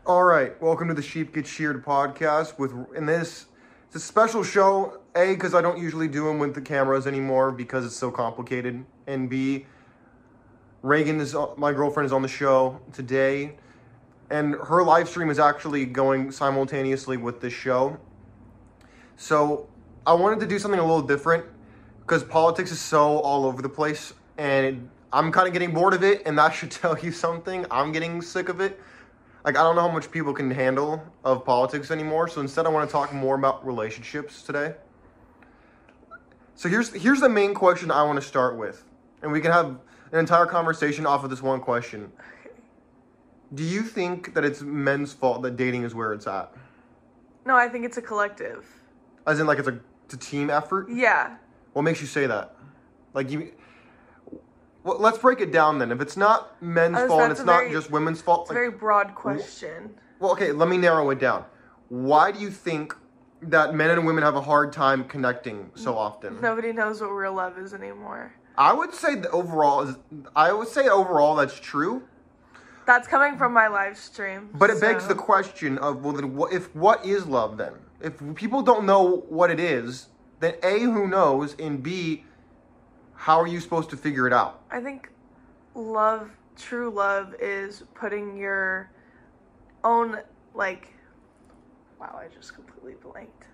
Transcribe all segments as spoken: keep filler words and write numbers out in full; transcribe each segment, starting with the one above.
All right, welcome to the Sheep Get Sheared podcast. With in this, it's a special show. A, because I don't usually do them with the cameras anymore because it's so complicated. And B, Reagan is my girlfriend is on the show today, and her live stream is actually going simultaneously with this show. So I wanted to do something a little different because politics is so all over the place, and it, I'm kind of getting bored of it. And that should tell you something. I'm getting sick of it. Like, I don't know how much people can handle of politics anymore. So instead, I want to talk more about relationships today. So here's here's the main question I want to start with. And we can have an entire conversation off of this one question. Do you think that it's men's fault that dating is where it's at? No, I think it's a collective. As in, like, it's a, it's a team effort? Yeah. What makes you say that? Like, you... Well, let's break it down then. If it's not men's Oh, so fault and that's it's a not very- just women's fault... It's a like, very broad question. Well, okay, let me narrow it down. Why do you think that men and women have a hard time connecting so often? Nobody knows what real love is anymore. I would say that overall is I would say overall that's true. That's coming from my live stream. But it begs so- the question of, well, then what, if what is love then? If people don't know what it is, then A, who knows, and B, how are you supposed to figure it out? I think love, true love, is putting your own, like, wow, I just completely blanked.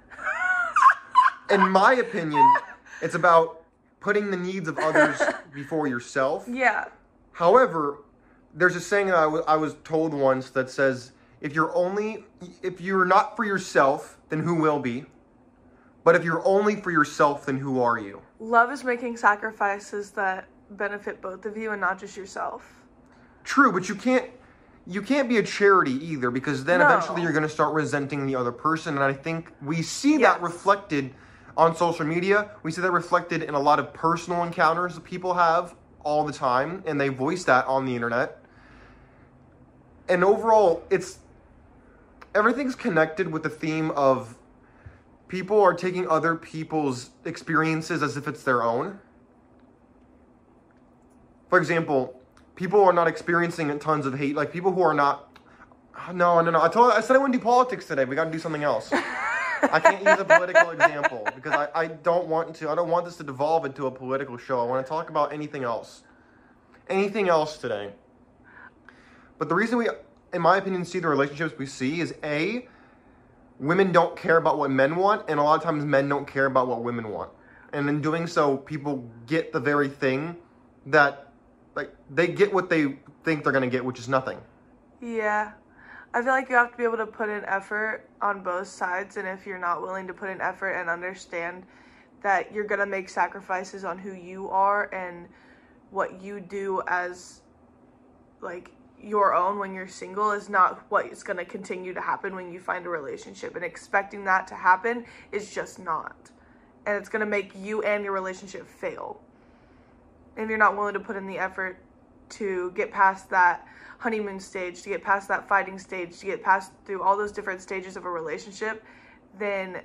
In my opinion, it's about putting the needs of others before yourself. Yeah. However, there's a saying that I, w- I was told once that says, if you're only, if you're not for yourself, then who will be? But if you're only for yourself, then who are you? Love is making sacrifices that benefit both of you and not just yourself. True, but you can't, you can't be a charity either, because then No. eventually you're going to start resenting the other person. And I think we see Yes. that reflected on social media. We see that reflected in a lot of personal encounters that people have all the time, and they voice that on the internet. And overall, it's, everything's connected with the theme of people are taking other people's experiences as if it's their own. For example, people are not experiencing tons of hate. Like, people who are not... No, no, no. I told I said I wouldn't do politics today. We got to do something else. I can't use a political example because I, I don't want to. I don't want this to devolve into a political show. I want to talk about anything else. Anything else today. But the reason we, in my opinion, see the relationships we see is A, women don't care about what men want, and a lot of times men don't care about what women want. And in doing so, people get the very thing that, like, they get what they think they're going to get, which is nothing. Yeah. I feel like you have to be able to put in effort on both sides, and if you're not willing to put in effort and understand that you're going to make sacrifices on who you are and what you do as, like, your own when you're single is not what is going to continue to happen when you find a relationship, and expecting that to happen is just not. And it's going to make you and your relationship fail. And if you're not willing to put in the effort to get past that honeymoon stage, to get past that fighting stage, to get past through all those different stages of a relationship, then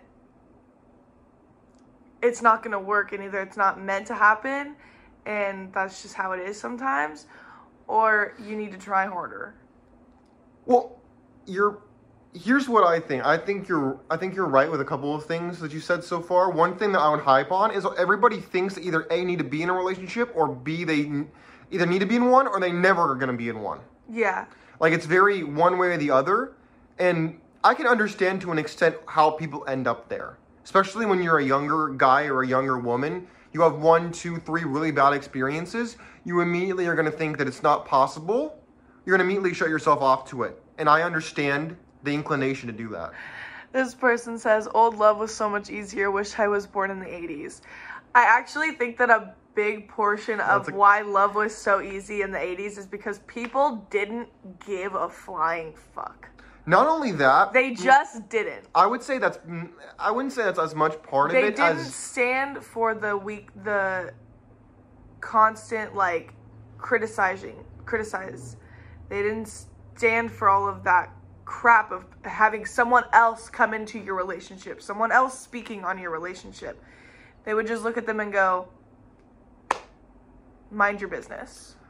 it's not going to work, and either it's not meant to happen and that's just how it is sometimes, or you need to try harder. Well, you're here's what I think. I think you're I think you're right with a couple of things that you said so far. One thing that I would hype on is everybody thinks that either A, need to be in a relationship, or B, they n- either need to be in one or they never are going to be in one. Yeah. Like, it's very one way or the other. And I can understand to an extent how people end up there. Especially when you're a younger guy or a younger woman. You have one, two, three really bad experiences. You immediately are going to think that it's not possible. You're going to immediately shut yourself off to it. And I understand the inclination to do that. This person says, old love was so much easier. Wish I was born in the eighties. I actually think that a big portion of That's a- why love was so easy in the eighties is because people didn't give a flying fuck. Not only that, They just didn't. I would say that's, I wouldn't say that's as much part of They it didn't as, stand for the weak, the constant, like, criticizing, criticize. They didn't stand for all of that crap of having someone else come into your relationship, someone else speaking on your relationship. They would just look at them and go, mind your business.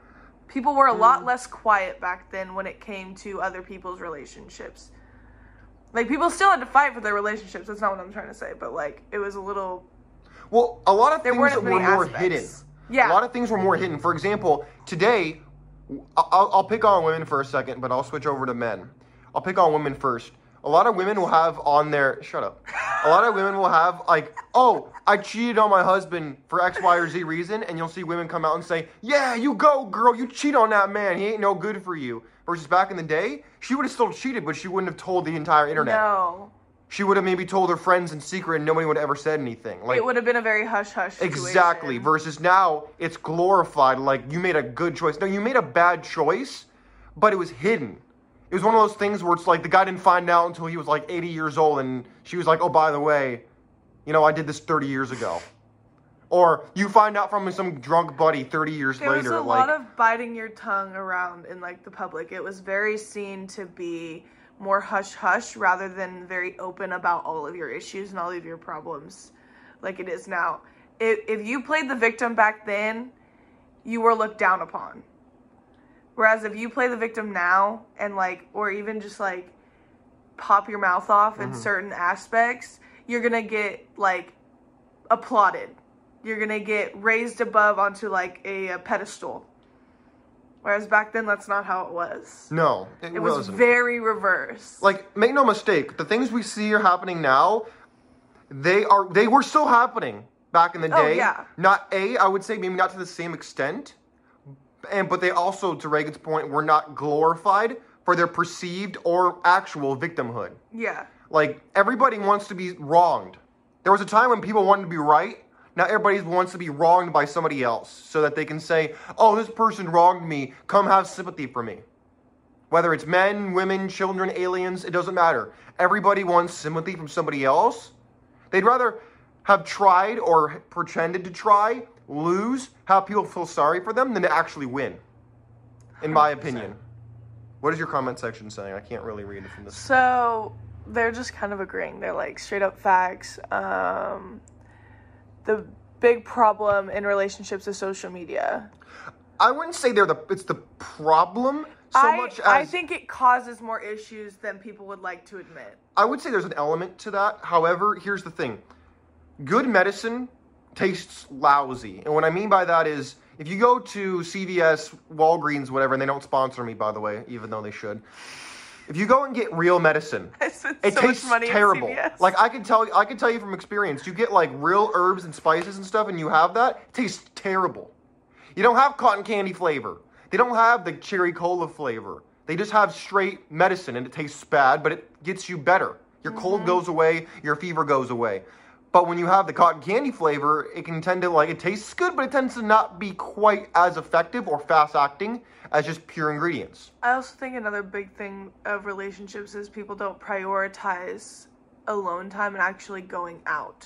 People were a lot less quiet back then when it came to other people's relationships. Like, people still had to fight for their relationships. That's not what I'm trying to say. But, like, it was a little... Well, a lot of there things weren't were as many more aspects. hidden. Yeah. A lot of things were more hidden. For example, today, I'll, I'll pick on women for a second, but I'll switch over to men. I'll pick on women first. A lot of women will have on their... Shut up. A lot of women will have, like, oh, I cheated on my husband for X, Y, or Z reason, and you'll see women come out and say, yeah, you go, girl, you cheat on that man. He ain't no good for you. Versus back in the day, she would have still cheated, but she wouldn't have told the entire internet. No. She would have maybe told her friends in secret and nobody would have ever said anything. Like, it would have been a very hush-hush situation. Exactly. Versus now, it's glorified. Like, you made a good choice. No, you made a bad choice, but it was hidden. It was one of those things where it's like the guy didn't find out until he was like eighty years old and she was like, oh, by the way, you know, I did this thirty years ago. Or you find out from some drunk buddy thirty years there later. There was a like, lot of biting your tongue around in, like, the public. It was very seen to be more hush-hush rather than very open about all of your issues and all of your problems like it is now. If, if you played the victim back then, you were looked down upon. Whereas if you play the victim now and, like, or even just, like, pop your mouth off in mm-hmm. certain aspects, you're going to get, like, applauded. You're going to get raised above onto, like, a, a pedestal. Whereas back then, that's not how it was. No, it, it was wasn't. Very reverse. Like, make no mistake, the things we see are happening now, they are they were still happening back in the day. Oh, yeah. Not A, I would say maybe not to the same extent, and but they also, to Reagan's point, were not glorified for their perceived or actual victimhood. Yeah. Like, everybody wants to be wronged. There was a time when people wanted to be right. Now everybody wants to be wronged by somebody else so that they can say, oh, this person wronged me. Come have sympathy for me. Whether it's men, women, children, aliens, it doesn't matter. Everybody wants sympathy from somebody else. They'd rather have tried or pretended to try, lose, have people feel sorry for them than to actually win, in my opinion. What is your comment section saying? I can't really read it from this. So they're just kind of agreeing. They're like straight up facts. Um... The big problem in relationships is social media. I wouldn't say they're the it's the problem so I, much as... I think it causes more issues than people would like to admit. I would say there's an element to that. However, here's the thing. Good medicine tastes lousy. And what I mean by that is, if you go to C V S, Walgreens, whatever, and they don't sponsor me, by the way, even though they should... If you go and get real medicine, I spent it so tastes much money terrible. at C V S. Like I can tell, I can tell you from experience. You get like real herbs and spices and stuff, and you have that. It tastes terrible. You don't have cotton candy flavor. They don't have the cherry cola flavor. They just have straight medicine, and it tastes bad, but it gets you better. Your mm-hmm. cold goes away. Your fever goes away. But when you have the cotton candy flavor, it can tend to like it tastes good, but it tends to not be quite as effective or fast acting as just pure ingredients. I also think another big thing of relationships is people don't prioritize alone time and actually going out.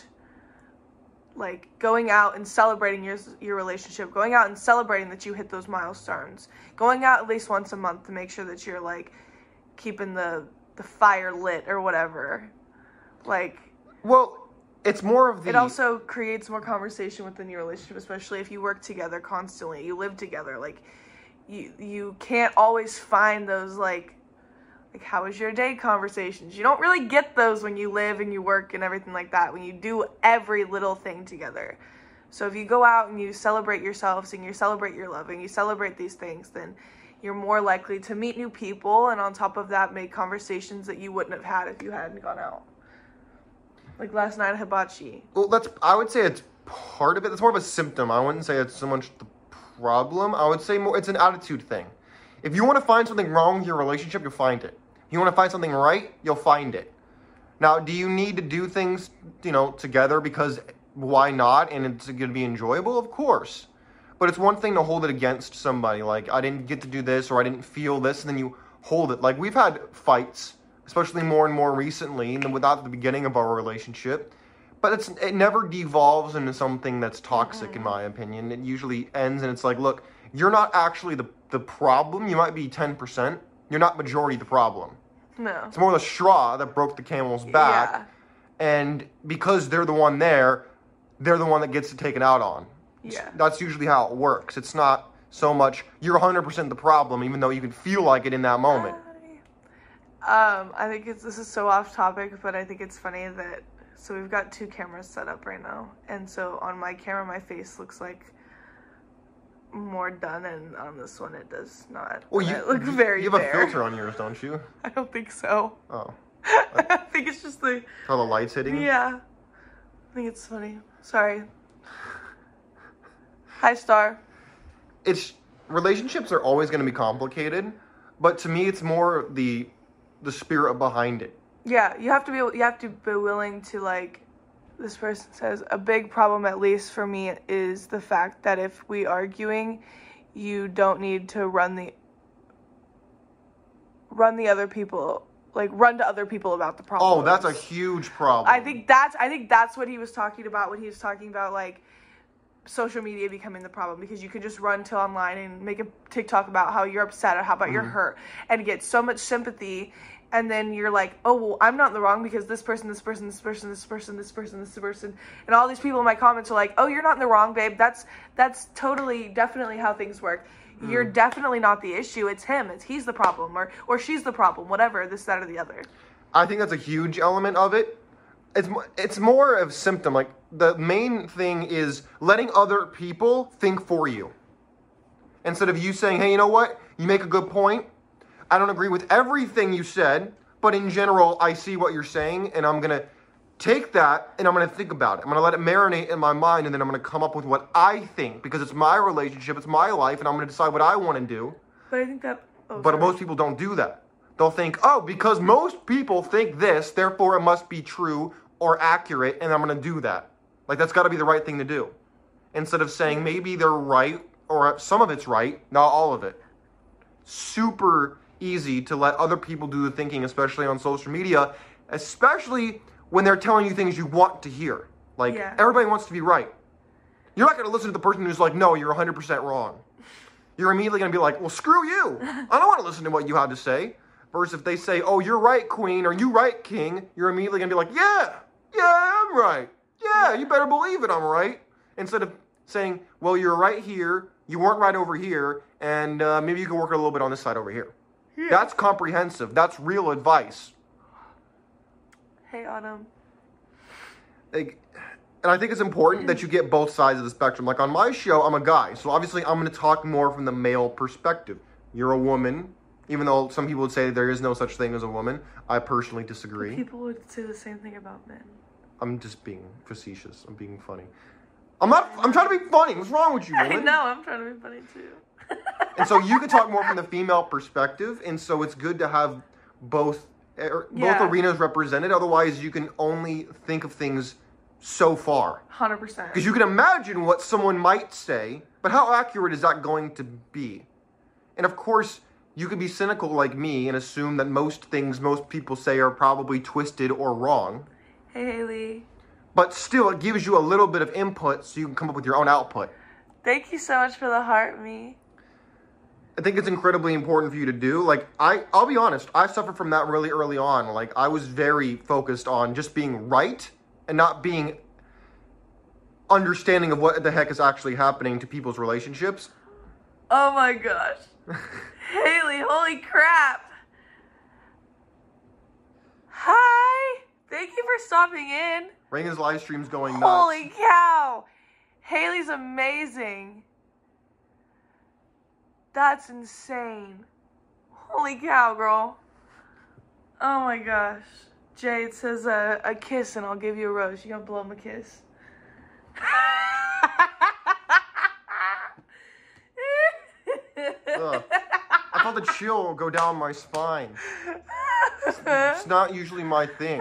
Like going out and celebrating your your relationship, going out and celebrating that you hit those milestones, going out at least once a month to make sure that you're like keeping the the fire lit or whatever. Like, well, it's more of the... It also creates more conversation within your relationship, especially if you work together constantly, you live together. Like, you you can't always find those, like, like, how was your day conversations. You don't really get those when you live and you work and everything like that, when you do every little thing together. So if you go out and you celebrate yourselves and you celebrate your love and you celebrate these things, then you're more likely to meet new people, and on top of that, make conversations that you wouldn't have had if you hadn't gone out. Like last night at Hibachi. Well, that's, I would say it's part of it. It's more of a symptom. I wouldn't say it's so much the problem. I would say more, it's an attitude thing. If you want to find something wrong with your relationship, you'll find it. If you want to find something right, you'll find it. Now, do you need to do things, you know, together because why not? And it's going to be enjoyable? Of course. But it's one thing to hold it against somebody. Like, I didn't get to do this or I didn't feel this, and then you hold it. Like, we've had fights, especially more and more recently, and without the beginning of our relationship. But it's it never devolves into something that's toxic, mm-hmm. in my opinion. It usually ends, and it's like, look, you're not actually the, the problem. You might be ten percent. You're not majority the problem. No. It's more the straw that broke the camel's back. Yeah. And because they're the one there, they're the one that gets to take it out on. Yeah. That's usually how it works. It's not so much, you're one hundred percent the problem, even though you can feel like it in that moment. Um, I think it's, this is so off topic, but I think it's funny that, so we've got two cameras set up right now, and so on my camera, my face looks like more done, and on this one, it does not. Well, you, it looks very you have bare. a filter on yours, don't you? I don't think so. Oh. I think it's just the... How the light's hitting? Yeah. I think it's funny. Sorry. Hi, Star. It's, relationships are always going to be complicated, but to me, it's more the the spirit behind it. Yeah, you have to be you have to be willing to, like, this person says, a big problem, at least for me, is the fact that if we arguing, you don't need to run the run the other people, like run to other people about the problem. Oh, that's a huge problem. I think that's I think that's what he was talking about when he was talking about, like, social media becoming the problem, because you can just run to online and make a TikTok about how you're upset or how about mm-hmm. you're hurt and get so much sympathy, and then you're like, oh, well, I'm not in the wrong because this person, this person, this person, this person, this person, this person, and all these people in my comments are like, oh, you're not in the wrong, babe. That's that's totally, definitely how things work. Mm. You're definitely not the issue. It's him. It's he's the problem, or or she's the problem. Whatever, this, that, or the other. I think that's a huge element of it. It's it's more of a symptom. Like, the main thing is letting other people think for you. Instead of you saying, hey, you know what? You make a good point. I don't agree with everything you said, but in general, I see what you're saying, and I'm going to take that, and I'm going to think about it. I'm going to let it marinate in my mind, and then I'm going to come up with what I think, because it's my relationship, it's my life, and I'm going to decide what I want to do. But I think that... Oh, but sorry. Most people don't do that. They'll think, oh, because most people think this, therefore it must be true or accurate, and I'm going to do that. Like, that's got to be the right thing to do. Instead of saying maybe they're right, or some of it's right, not all of it. Super easy to let other people do the thinking, especially on social media, especially when they're telling you things you want to hear. Like, yeah. Everybody wants to be right. You're not going to listen to the person who's like, no, you're one hundred percent wrong. You're immediately going to be like, well, screw you. I don't want to listen to what you have to say. Versus if they say, oh, you're right, queen, or you right, king, you're immediately going to be like, yeah, yeah, I'm right. Yeah, you better believe it, I'm right. Instead of saying, well, you're right here, you weren't right over here, and uh, maybe you can work a little bit on this side over here. Yeah. That's comprehensive. That's real advice. Hey, Autumn. Like, and I think it's important that you get both sides of the spectrum. Like, on my show, I'm a guy, so obviously I'm going to talk more from the male perspective. You're a woman, even though some people would say there is no such thing as a woman. I personally disagree. People would say the same thing about men. I'm just being facetious. I'm being funny. I'm not, I'm trying to be funny. What's wrong with you, woman? I know, I'm trying to be funny too. And so you can talk more from the female perspective, and so it's good to have both, er, yeah. both arenas represented. Otherwise, you can only think of things so far. one hundred percent. Because you can imagine what someone might say, but how accurate is that going to be? And of course, you could be cynical like me and assume that most things most people say are probably twisted or wrong. Hey, Haley. But still, it gives you a little bit of input so you can come up with your own output. Thank you so much for the heart, me. I think it's incredibly important for you to do. Like, I, I'll be honest, I suffered from that really early on. Like, I was very focused on just being right and not being understanding of what the heck is actually happening to people's relationships. Oh my gosh. Haley, holy crap. Hi. Thank you for stopping in. Reagan's live stream's going nuts. Holy cow. Haley's amazing. That's insane. Holy cow, girl. Oh my gosh. Jade says uh, a kiss and I'll give you a rose. You gonna blow him a kiss? Ugh. I felt the chill go down my spine. It's, it's not usually my thing.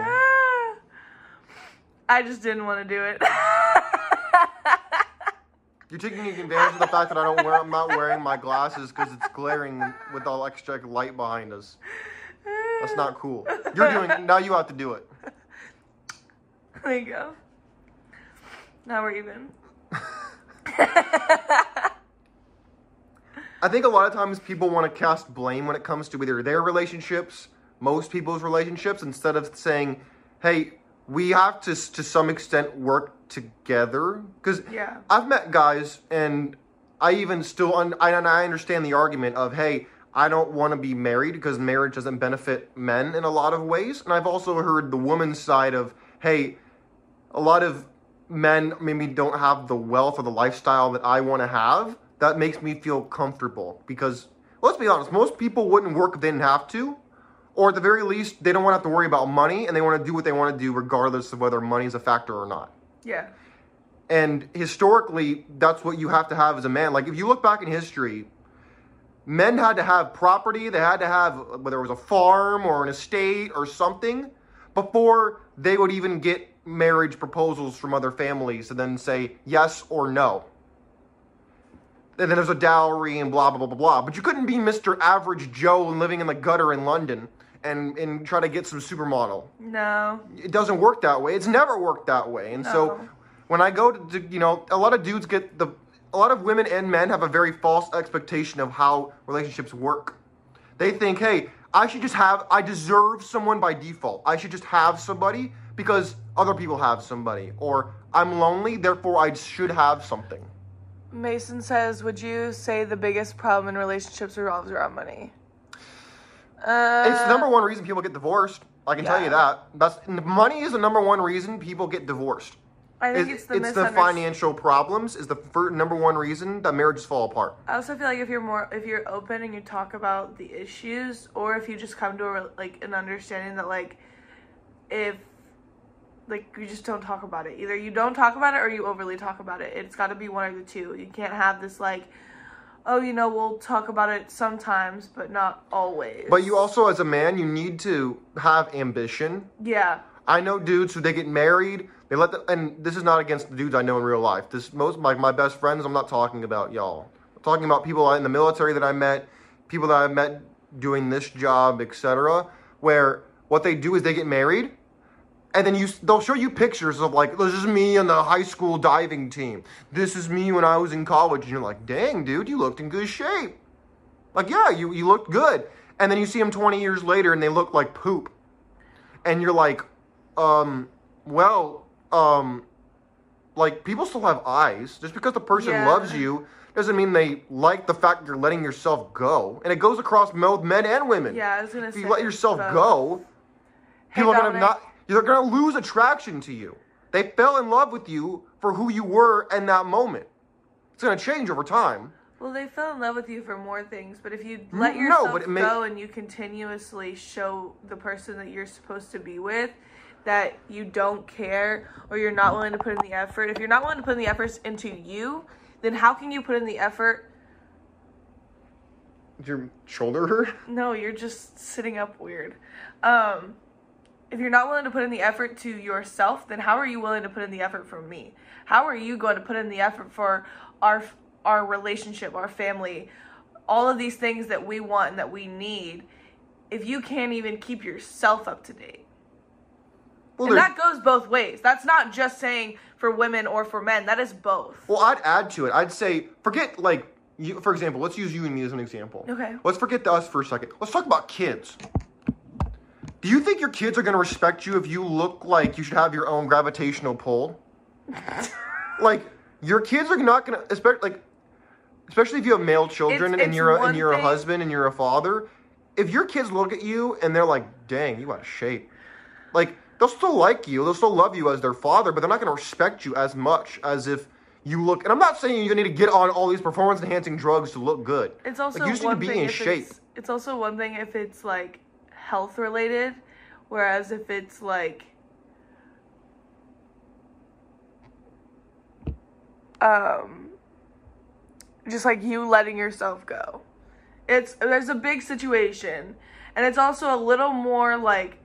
I just didn't want to do it. You're taking advantage of the fact that I don't wear, I'm not wearing my glasses because it's glaring with all extra light behind us. That's not cool. You're doing it. Now you have to do it. There you go. Now we're even. I think a lot of times people want to cast blame when it comes to either their relationships, most people's relationships, instead of saying, hey, we have to, to some extent, work together. Because yeah. I've met guys, and I even still, un- I, and I understand the argument of, hey, I don't want to be married because marriage doesn't benefit men in a lot of ways. And I've also heard the woman's side of, hey, a lot of men maybe don't have the wealth or the lifestyle that I want to have. That makes me feel comfortable because, let's be honest, most people wouldn't work if they didn't have to. Or at the very least, they don't want to have to worry about money and they want to do what they want to do regardless of whether money is a factor or not. Yeah. And historically, that's what you have to have as a man. Like, if you look back in history, men had to have property, they had to have, whether it was a farm or an estate or something, before they would even get marriage proposals from other families and then say yes or no. And then there's a dowry and blah, blah, blah, blah, blah. But you couldn't be Mister Average Joe and living in the gutter in London and, and try to get some supermodel. No. It doesn't work that way. It's never worked that way. And No. so when I go to, to, you know, a lot of dudes get the, a lot of women and men have a very false expectation of how relationships work. They think, hey, I should just have, I deserve someone by default. I should just have somebody because other people have somebody. Or I'm lonely, therefore I should have something. Mason says, would you say the biggest problem in relationships revolves around money? Uh, It's the number one reason people get divorced. I can tell you yeah. that. That's money is the number one reason people get divorced. I think It's, it's the it's the misunderst- financial problems is the fir- number one reason that marriages fall apart. I also feel like if you're more, if you're open and you talk about the issues, or if you just come to a, like an understanding that like, if like you just don't talk about it. Either you don't talk about it or you overly talk about it. It's got to be one of the two. You can't have this like, oh, you know, we'll talk about it sometimes, but not always. But you also, as a man, you need to have ambition. Yeah. I know dudes who they get married, they let the, and this is not against the dudes I know in real life. This most like my best friends, I'm not talking about y'all. I'm talking about people in the military that I met, people that I met doing this job, et cetera. Where what they do is they get married, and then you they'll show you pictures of like, this is me on the high school diving team. This is me when I was in college, and you're like, dang, dude, you looked in good shape. Like, yeah, you you looked good. And then you see them twenty years later, and they look like poop, and you're like, um, well, um, like, people still have eyes. Just because the person Yeah. loves you doesn't mean they like the fact that you're letting yourself go. And it goes across both men and women. Yeah, I was gonna If say. you let yourself both. go, Hey, people are gonna Dominic. not. You're gonna lose attraction to you. They fell in love with you for who you were in that moment. It's gonna change over time. Well, they fell in love with you for more things, but if you let No, yourself but it may- go and you continuously show the person that you're supposed to be with that you don't care or you're not willing to put in the effort, if you're not willing to put in the efforts into you, then how can you put in the effort? Did your shoulder hurt? No, you're just sitting up weird. Um, if you're not willing to put in the effort to yourself, then how are you willing to put in the effort for me? How are you going to put in the effort for our our relationship, our family, all of these things that we want and that we need, if you can't even keep yourself up to date? Well, And there's- that goes both ways. That's not just saying for women or for men. That is both. Well, I'd add to it. I'd say, forget, like, you, for example, let's use you and me as an example. Okay. Let's forget us for a second. Let's talk about kids. Do you think your kids are going to respect you if you look like you should have your own gravitational pull? Like, your kids are not going to, especially, like, especially if you have male children It's- and it's you're a, one and you're a thing- husband and you're a father. If your kids look at you and they're like, dang, you out of shape. Like, they'll still like you. They'll still love you as their father, but they're not going to respect you as much as if you look. And I'm not saying you need to get on all these performance-enhancing drugs to look good. It's also like, you just need one to be thing in if shape. It's, it's also one thing if it's like health related, whereas if it's like um just like you letting yourself go. It's there's a big situation, and it's also a little more like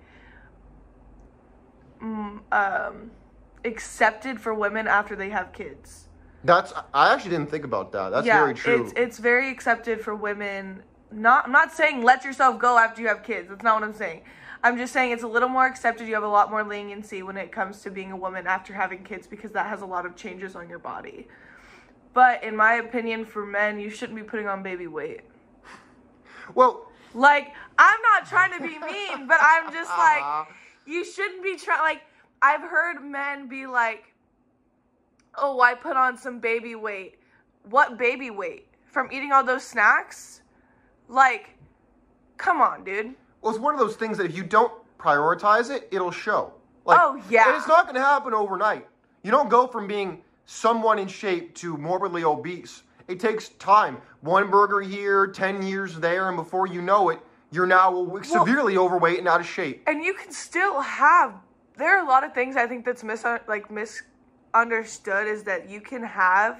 mm, um accepted for women after they have kids. That's. I actually didn't think about that. That's yeah, very true. It's it's very accepted for women. Not I'm not saying let yourself go after you have kids. That's not what I'm saying. I'm just saying it's a little more accepted. You have a lot more leniency when it comes to being a woman after having kids because that has a lot of changes on your body. But in my opinion, for men, you shouldn't be putting on baby weight. Well, Like, I'm not trying to be mean, but I'm just like, you shouldn't be trying. Like, I've heard men be like, oh, I put on some baby weight. what baby weight from eating all those snacks? Like, come on, dude. Well, it's one of those things that if you don't prioritize it, it'll show. Like, oh, yeah. And it's not going to happen overnight. You don't go from being someone in shape to morbidly obese. It takes time. One burger here, ten years there, and before you know it, you're now well, severely overweight and out of shape. And you can still have, there are a lot of things I think that's mis- like misunderstood is that you can have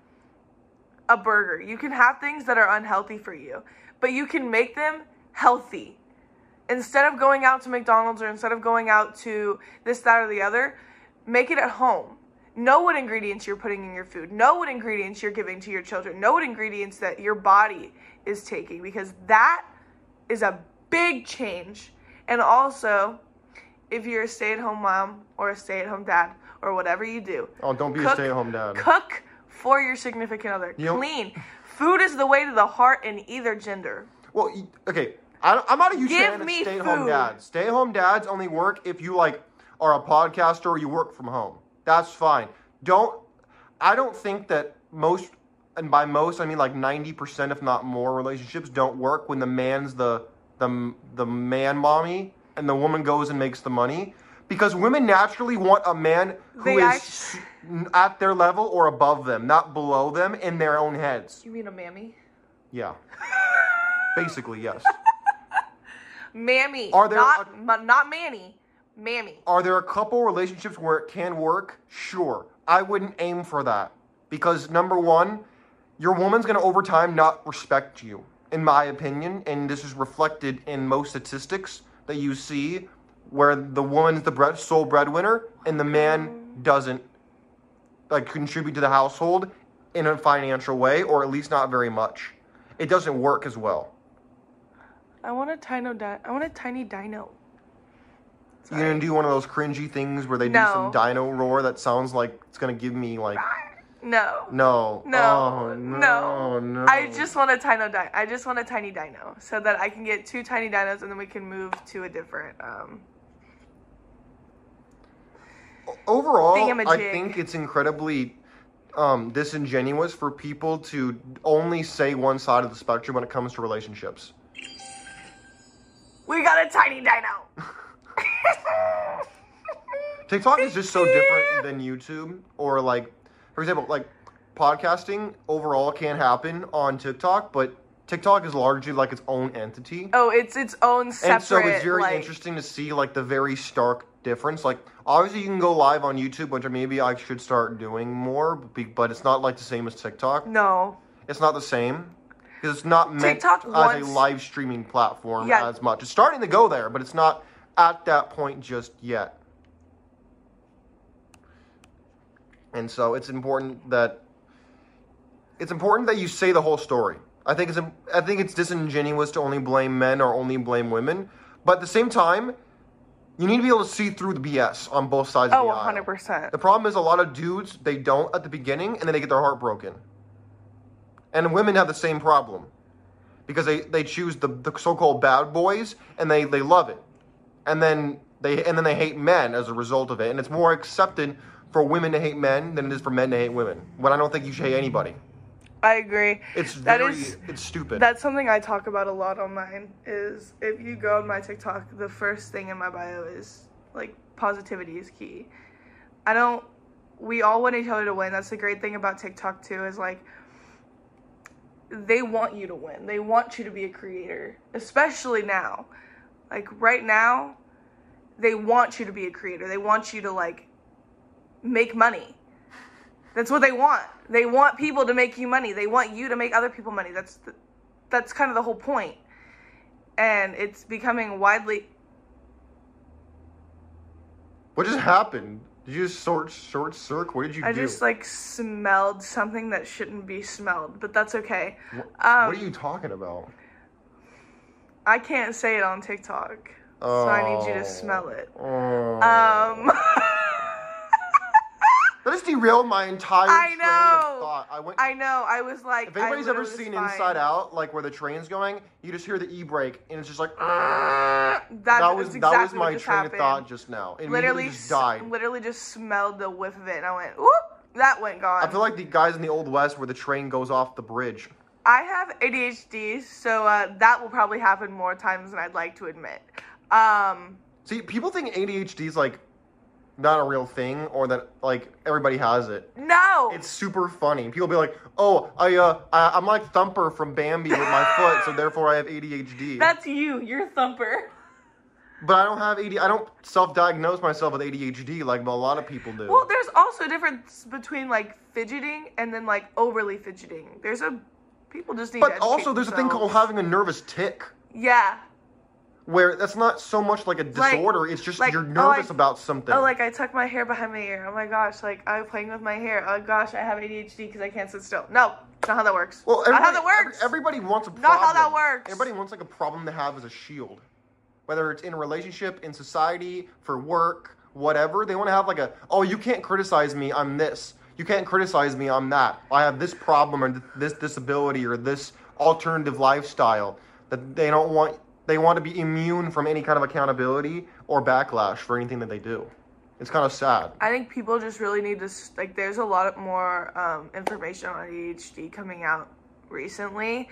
a burger. You can have things that are unhealthy for you, but you can make them healthy. Instead of going out to McDonald's or instead of going out to this, that, or the other, make it at home. Know what ingredients you're putting in your food. Know what ingredients you're giving to your children. Know what ingredients that your body is taking, because that is a big change. And also, if you're a stay-at-home mom or a stay-at-home dad or whatever you do. Oh, don't be cook, a stay-at-home dad. Cook for your significant other. You know, Clean. Food is the way to the heart in either gender. Well, okay. I, I'm not a huge Give fan of me stay-at-home food. dads. Stay-at-home dads only work if you, like, are a podcaster or you work from home. That's fine. Don't, I don't think that most, and by most, I mean like ninety percent, if not more, relationships don't work when the man's the, the, the man mommy and the woman goes and makes the money. Because women naturally want a man who They is act- at their level or above them, not below them in their own heads. You mean a mammy? Yeah. Basically, yes. Mammy. Are there not, a- ma- not Manny. Mammy. Are there a couple relationships where it can work? Sure. I wouldn't aim for that. Because, number one, your woman's going to over time not respect you, in my opinion. And this is reflected in most statistics that you see where the woman's the bread, sole breadwinner and the man doesn't like contribute to the household in a financial way, or at least not very much. It doesn't work as well. I want a tiny di- I want a tiny dino. You're going to do one of those cringy things where they No. do some dino roar that sounds like it's going to give me, like... No. No. No. Oh, no. no. No. I just want a tiny di- I just want a tiny dino so that I can get two tiny dinos and then we can move to a different um Overall, I thingamajig. think it's incredibly um, disingenuous for people to only say one side of the spectrum when it comes to relationships. We got a tiny dino. TikTok is just so different than YouTube, or like, for example, like podcasting overall can happen on TikTok, but TikTok is largely like its own entity. Oh, it's its own separate. And so it's very like, interesting to see like the very stark difference. Like obviously you can go live on YouTube, which maybe I should start doing more, but it's not like the same as TikTok. No. It's not the same because it's not meant TikTok as wants- a live streaming platform Yeah. as much. It's starting to go there, but it's not at that point just yet. And so it's important that it's important that you say the whole story. I think it's I think it's disingenuous to only blame men or only blame women, but at the same time, you need to be able to see through the B S on both sides of Oh, the aisle. one hundred percent. The problem is a lot of dudes, they don't at the beginning, and then they get their heart broken. And women have the same problem. Because they, they choose the, the so-called bad boys, and they, they love it. And then they and then they hate men as a result of it. And it's more accepted for women to hate men than it is for men to hate women. When I don't think you should hate anybody. I agree. It's That very, is- it's stupid. That's something I talk about a lot online, is if you go on my TikTok, the first thing in my bio is, like, positivity is key. I don't, we all want each other to win. That's the great thing about TikTok, too, is, like, they want you to win. They want you to be a creator, especially now. Like, right now, they want you to be a creator. They want you to, like, make money. That's what they want. They want people to make you money. They want you to make other people money. That's the, that's kind of the whole point. And it's becoming widely... What just happened? Did you just short, short circ? What did you I do? just, like, smelled something that shouldn't be smelled, but that's okay. What, Um, what are you talking about? I can't say it on TikTok, so I need you to Oh. smell it. Oh. Um... That just derailed my entire I train know. of thought. I went. I know, I was like... If anybody's I ever literally seen was Inside fine. Out, like where the train's going, you just hear the e-brake, and it's just like. That, that was that's that was exactly my what just train happened. of thought just now. It Literally, immediately just died. s- literally just smelled the whiff of it, and I went, whoop! That went gone. I feel like the guys in the Old West where the train goes off the bridge. I have A D H D, so uh, that will probably happen more times than I'd like to admit. Um, See, people think A D H D is like not a real thing, or that like everybody has it. no. It's super funny. People be like, "Oh, I uh, I, I'm like Thumper from Bambi with my foot, so therefore I have A D H D." That's you. You're Thumper. But I don't have A D. I don't self-diagnose myself with A D H D like a lot of people do. Well, there's also a difference between like fidgeting and then like overly fidgeting. There's a people just need. But to educate also, there's a thing called themselves. having a nervous tick, Yeah. where that's not so much like a Like- disorder. it's just like, you're oh, nervous I- about something. Oh, like I tuck my hair behind my ear. Oh my gosh, like I'm playing with my hair. Oh gosh, I have A D H D because I can't sit still. No, not how that works. well, not how everybody, that works. every- everybody wants a problem. Not how that works. Everybody wants like a problem to have as a shield, whether it's in a relationship, in society, for work, whatever. They want to have like a, oh, you can't criticize me. I'm this. You can't criticize me. I'm that. I have this problem or th- this disability or this alternative lifestyle that they don't want. They want to be immune from any kind of accountability or backlash for anything that they do. It's kind of sad. I think people just really need to s- like. There's a lot more um, information on A D H D coming out recently,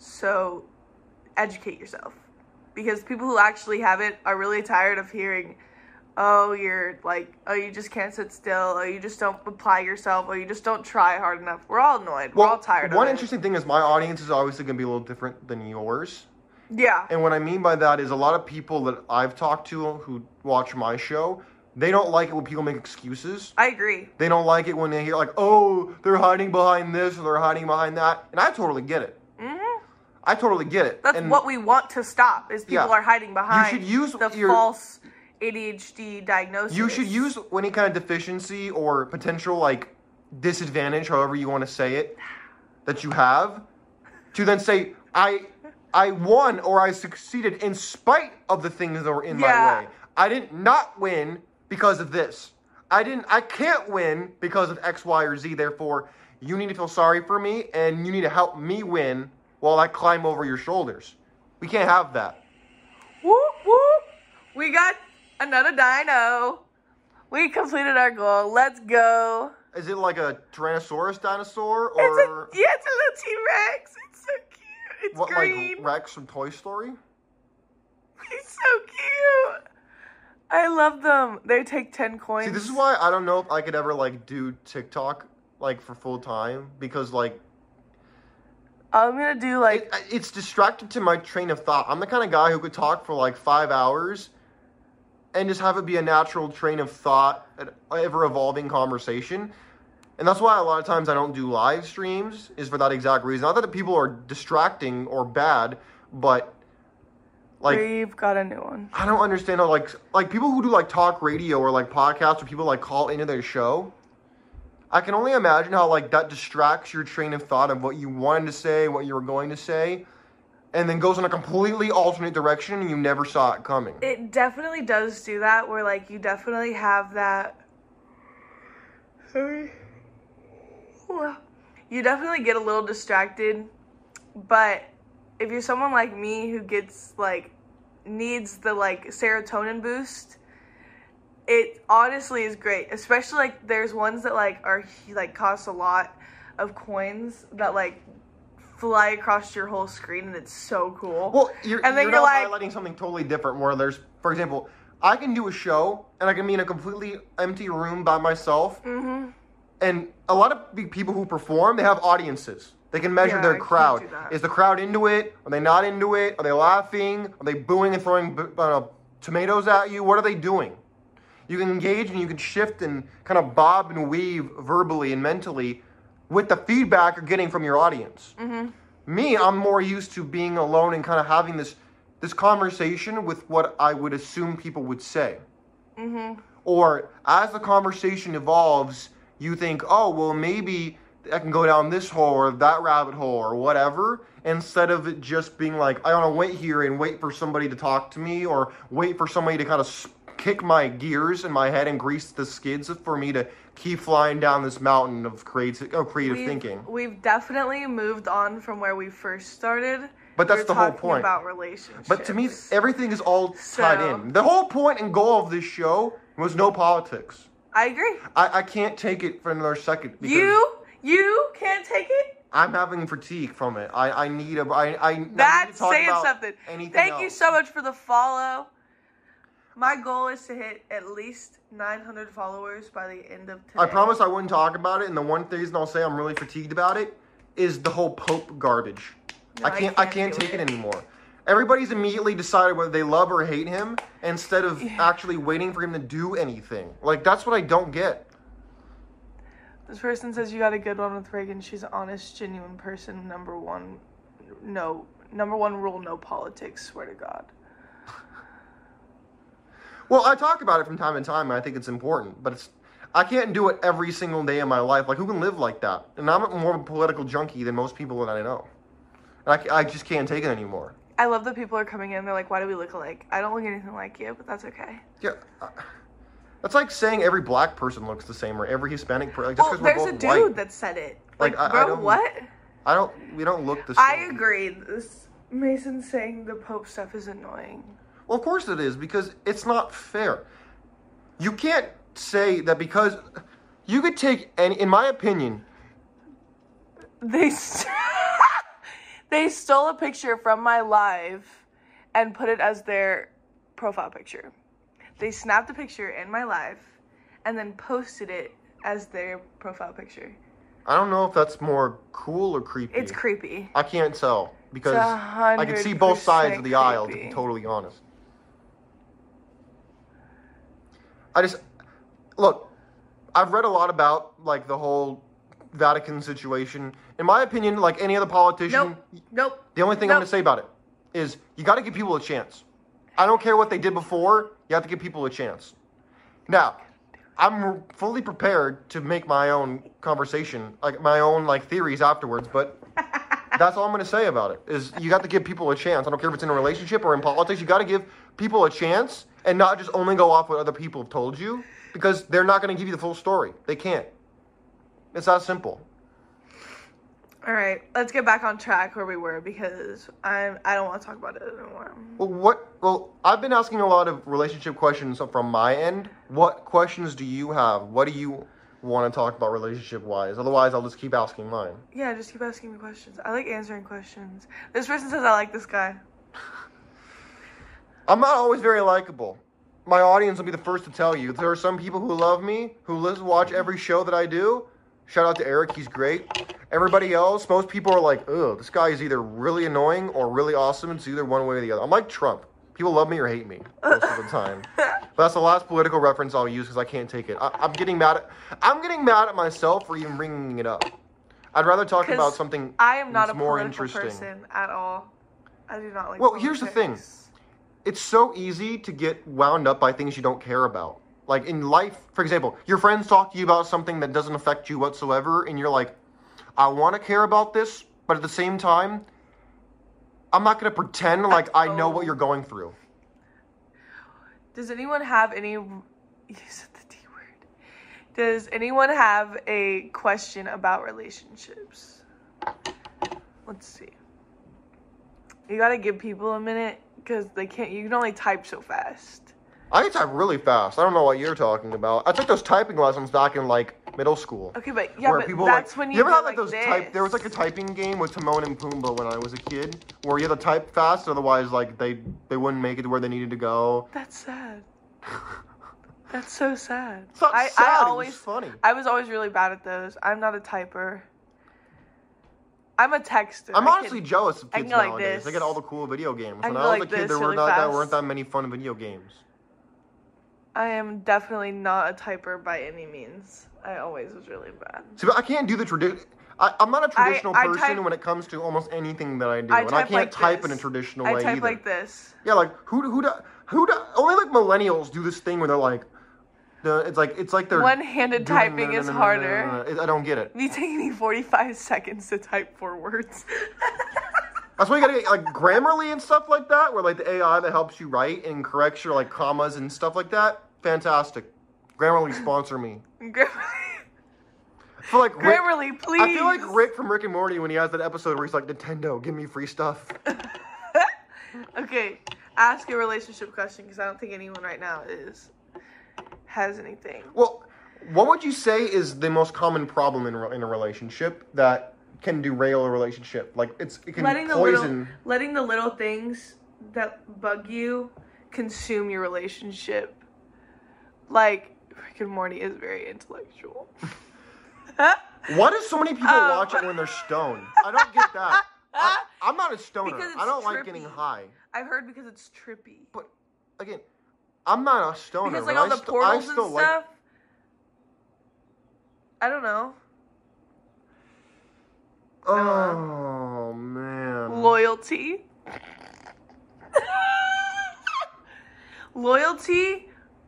so educate yourself because people who actually have it are really tired of hearing, "Oh, you're like, oh, you just can't sit still. Oh, you just don't apply yourself. Oh, you just don't try hard enough." We're all annoyed. We're all tired One of it. interesting thing is my audience is obviously going to be a little different than yours. Yeah. And what I mean by that is a lot of people that I've talked to who watch my show, they don't like it when people make excuses. I agree. They don't like it when they hear like, oh, they're hiding behind this or they're hiding behind that. And I totally get it. hmm I totally get it. That's and what we want to stop. Is people Yeah. are hiding behind should use the your- false A D H D diagnosis. You should use any kind of deficiency or potential like disadvantage, however you want to say it, that you have, to then say, I I won or I succeeded in spite of the things that were in Yeah. my way. I didn't not win because of this. I didn't I can't win because of X, Y, or Z. Therefore, you need to feel sorry for me and you need to help me win while I climb over your shoulders. We can't have that. Whoop whoop! We got another dino. We completed our goal. Let's go. Is it like a Tyrannosaurus dinosaur or It's a yeah, it's a little T Rex. It's so cute. It's what, green. like Rex from Toy Story? He's so cute. I love them. They take ten coins. See, this is why I don't know if I could ever like do TikTok like for full time because like I'm gonna do like it, it's distracted to my train of thought. I'm the kind of guy who could talk for like five hours and just have it be a natural train of thought, an ever evolving conversation. And that's why a lot of times I don't do live streams, is for that exact reason. Not that the people are distracting or bad, but like we've got a new one. I don't understand how like like people who do like talk radio or like podcasts or people like call into their show. I can only imagine how like that distracts your train of thought of what you wanted to say, what you were going to say, and then goes in a completely alternate direction and you never saw it coming. It definitely does do that where like you definitely have that sorry. You definitely get a little distracted, but if you're someone like me who gets like needs the like serotonin boost, it honestly is great. Especially like there's ones that like are like cost a lot of coins that like fly across your whole screen and it's so cool. Well, you're, and then you're, you're not like highlighting something totally different where there's, for example, I can do a show and I can be in a completely empty room by myself. mm-hmm. And a lot of the people who perform, they have audiences. They can measure Yeah, I their can't crowd. do that. Is the crowd into it? Are they not into it? Are they laughing? Are they booing and throwing uh, tomatoes at you? What are they doing? You can engage and you can shift and kind of bob and weave verbally and mentally with the feedback you're getting from your audience. Mm-hmm. Me, I'm more used to being alone and kind of having this this conversation with what I would assume people would say. Mm-hmm. Or as the conversation evolves, you think, oh, well, maybe I can go down this hole or that rabbit hole or whatever, instead of it just being like, I want to wait here and wait for somebody to talk to me or wait for somebody to kind of kick my gears in my head and grease the skids for me to keep flying down this mountain of creative, of creative we've, thinking. We've definitely moved on from where we first started. But that's We're the whole talking point. About relationships. But to me, everything is all tied So- in. The whole point and goal of this show was no politics. I agree. I, I can't take it for another second. Because You, you can't take it? I'm having fatigue from it. I, I need a, I, I, I need That's to talk saying about something. anything Thank else. you so much for the follow. My goal is to hit at least nine hundred followers by the end of today. I promise I wouldn't talk about it, and the one reason I'll say I'm really fatigued about it is the whole Pope garbage. No, I can't, I I can't, can't do take it. it. anymore. Everybody's immediately decided whether they love or hate him instead of Yeah. actually waiting for him to do anything. Like, that's what I don't get. This person says you got a good one with Reagan. She's an honest, genuine person. Number one, no. Number one rule, no politics. Swear to God. Well, I talk about it from time to time, and I think it's important, but it's I can't do it every single day of my life. Like, who can live like that? And I'm more of a political junkie than most people that I know. And I, I just can't take it anymore. I love that people are coming in. They're like, why do we look alike? I don't look anything like you, but that's okay. Yeah. I- That's like saying every black person looks the same or every Hispanic person. Like, just Well, because there's we're a both dude white. that said it. Like, Like, I- I bro, don't- what? I don't. We don't look the same. I agree. This Mason saying the Pope stuff is annoying. Well, of course it is, because it's not fair. You can't say that because you could take any. In my opinion, They st- they stole a picture from my live and put it as their profile picture. They snapped a picture in my live and then posted it as their profile picture. I don't know if that's more cool or creepy. It's creepy. I can't tell because It's a I can see both sides of the hundred aisle, to be creepy. totally honest. I just look. I've read a lot about like the whole Vatican situation. In my opinion, like any other politician, Nope. Nope. the only thing Nope. I'm going to say about it is you got to give people a chance. I don't care what they did before. You have to give people a chance. Now, I'm fully prepared to make my own conversation, like my own like theories afterwards. But that's all I'm going to say about it. Is you got to give people a chance. I don't care if it's in a relationship or in politics. You got to give people a chance and not just only go off what other people have told you, because they're not going to give you the full story. They can't. It's that simple. All right, let's get back on track where we were because I'm I don't want to talk about it anymore. Well, what? Well, I've been asking a lot of relationship questions from my end. What questions do you have? What do you want to talk about relationship-wise? Otherwise, I'll just keep asking mine. Yeah, just keep asking me questions. I like answering questions. This person says I like this guy. I'm not always very likable. My audience will be the first to tell you. There are some people who love me, who listen, watch every show that I do. Shout out to Eric, he's great. Everybody else, most people are like, ugh, this guy is either really annoying or really awesome. It's either one way or the other. I'm like Trump. People love me or hate me most of the time. But that's the last political reference I'll use because I can't take it. I, I'm getting mad at I'm getting mad at myself for even bringing it up. I'd rather talk 'Cause about something I am not that's a more political interesting. person at all. I do not like Well, here's the thing. politics. It's so easy to get wound up by things you don't care about. Like in life, for example, your friends talk to you about something that doesn't affect you whatsoever, and you're like, I want to care about this, but at the same time, I'm not going to pretend like I know what you're going through. Does anyone have any... You said the D word. Does anyone have a question about relationships? Let's see. You gotta give people a minute because they can't... You can only type so fast. I can type really fast. I don't know what you're talking about. I took those typing lessons back in like middle school. Okay, but yeah, where but people that's like, when you, you ever do had like like those this. type? There was like a typing game with Timon and Pumbaa when I was a kid, where you had to type fast, otherwise like they they wouldn't make it to where they needed to go. That's sad. That's so sad. It's not I, sad. I it always, was funny. I was always really bad at those. I'm not a typer. I'm a texter. I'm I honestly can- jealous of I kids can go like nowadays. this. They get all the cool video games. I When can I go was like a kid, this there were really not that fast. weren't that many fun video games. I am definitely not a typer by any means. I always was really bad. See, but I can't do the tradition. I'm not a traditional I person type- when it comes to almost anything that I do, I and I type can't like type this. in a traditional I way type either. like this. Yeah, like who who do, who do, only like millennials do this thing where they're like, the it's like it's like they're One-handed doing- typing no, no, is no, no, harder. no, no, no. I don't get it. Me taking me forty-five seconds to type four words. That's why you gotta get like Grammarly and stuff like that, where like the A I that helps you write and corrects your like commas and stuff like that. Fantastic. Grammarly sponsor me. Grammarly, I feel like Rick, Grammarly, please. I feel like Rick from Rick and Morty when he has that episode where he's like, Nintendo, give me free stuff. Okay, ask a relationship question because I don't think anyone right now is has anything. Well, What would you say is the most common problem in in a relationship that can derail a relationship? Like it's it can letting poison. The little, letting the little things that bug you consume your relationship. Like Rick and Morty is very intellectual. Why do so many people um, watch it when they're stoned? I don't get that. I, I'm not a stoner. Because it's I don't trippy. like getting high. I've heard because it's trippy. But again, I'm not a stoner. Because like but all I the st- portals I still and like... stuff. I don't know. Oh man. Loyalty. Loyalty.